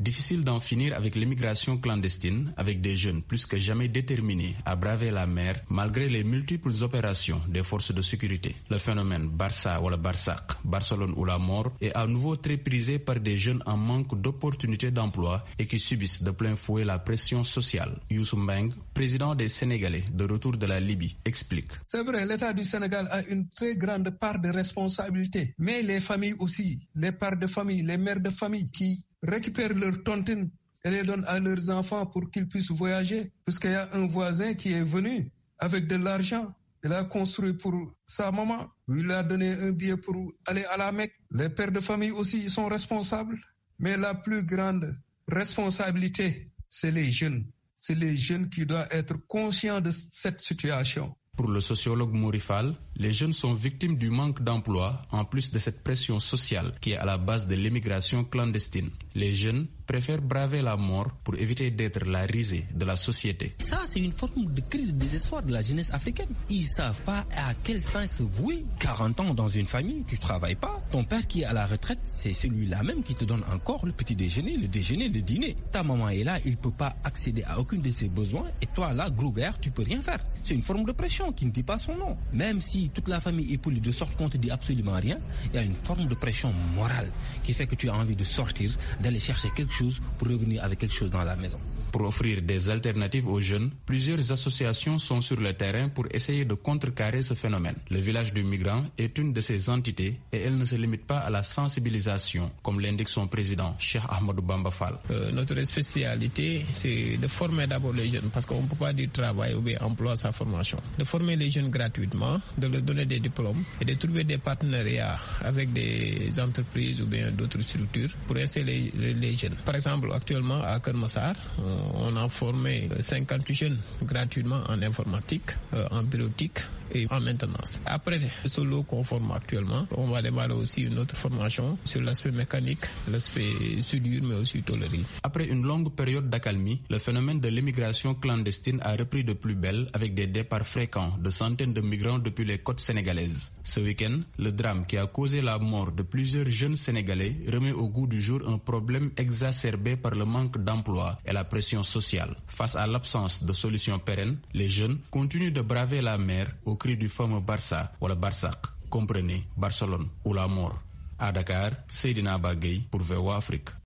Difficile d'en finir avec l'immigration clandestine, avec des jeunes plus que jamais déterminés à braver la mer malgré les multiples opérations des forces de sécurité. Le phénomène Barça ou le Barsak, Barcelone ou la mort est à nouveau très prisé par des jeunes en manque d'opportunités d'emploi et qui subissent de plein fouet la pression sociale. Youssou Mbeng, président des Sénégalais de retour de la Libye, explique. C'est vrai, l'État du Sénégal a une très grande part de responsabilité, mais les familles aussi, les pères de famille, les mères de famille qui récupèrent leurs tontines et les donnent à leurs enfants pour qu'ils puissent voyager. Puisqu'il y a un voisin qui est venu avec de l'argent, il a construit pour sa maman, il a donné un billet pour aller à la Mecque. Les pères de famille aussi ils sont responsables, mais la plus grande responsabilité, c'est les jeunes. C'est les jeunes qui doivent être conscients de cette situation. Pour le sociologue Mourifal, les jeunes sont victimes du manque d'emploi en plus de cette pression sociale qui est à la base de l'immigration clandestine. Les jeunes préfèrent braver la mort pour éviter d'être la risée de la société. Ça, c'est une forme de cri de désespoir de la jeunesse africaine. Ils ne savent pas à quel sens se vouer. 40 ans dans une famille, tu ne travailles pas. Ton père qui est à la retraite, c'est celui-là même qui te donne encore le petit déjeuner, le dîner. Ta maman est là, il ne peut pas accéder à aucun de ses besoins. Et toi, là, gros gars, tu ne peux rien faire. C'est une forme de pression qui ne dit pas son nom. Même si toute la famille est polie de sorte qu'on ne te dit absolument rien, il y a une forme de pression morale qui fait que tu as envie de sortir, d'aller chercher quelque chose pour revenir avec quelque chose dans la maison. Pour offrir des alternatives aux jeunes, plusieurs associations sont sur le terrain pour essayer de contrecarrer ce phénomène. Le village du migrant est une de ces entités et elle ne se limite pas à la sensibilisation, comme l'indique son président, Cheikh Ahmadou Bamba Fall. Notre spécialité, c'est de former d'abord les jeunes, parce qu'on ne peut pas dire travail ou bien emploi sans formation. De former les jeunes gratuitement, de leur donner des diplômes et de trouver des partenariats avec des entreprises ou bien d'autres structures pour installer les jeunes. Par exemple, actuellement à Kermassar, on a formé 50 jeunes gratuitement en informatique, en bureautique et en maintenance. Après ce lot qu'on forme actuellement, on va démarrer aussi une autre formation sur l'aspect mécanique, l'aspect soudure mais aussi tôlerie. Après une longue période d'accalmie, le phénomène de l'immigration clandestine a repris de plus belle avec des départs fréquents de centaines de migrants depuis les côtes sénégalaises. Ce week-end, le drame qui a causé la mort de plusieurs jeunes Sénégalais remet au goût du jour un problème exacerbé par le manque d'emploi et la pression sociale. Face à l'absence de solutions pérennes, les jeunes continuent de braver la mer au cri du fameux Barça ou le Barsak, comprenez Barcelone ou la mort. À Dakar, Seydina Bagay pour VOA Afrique.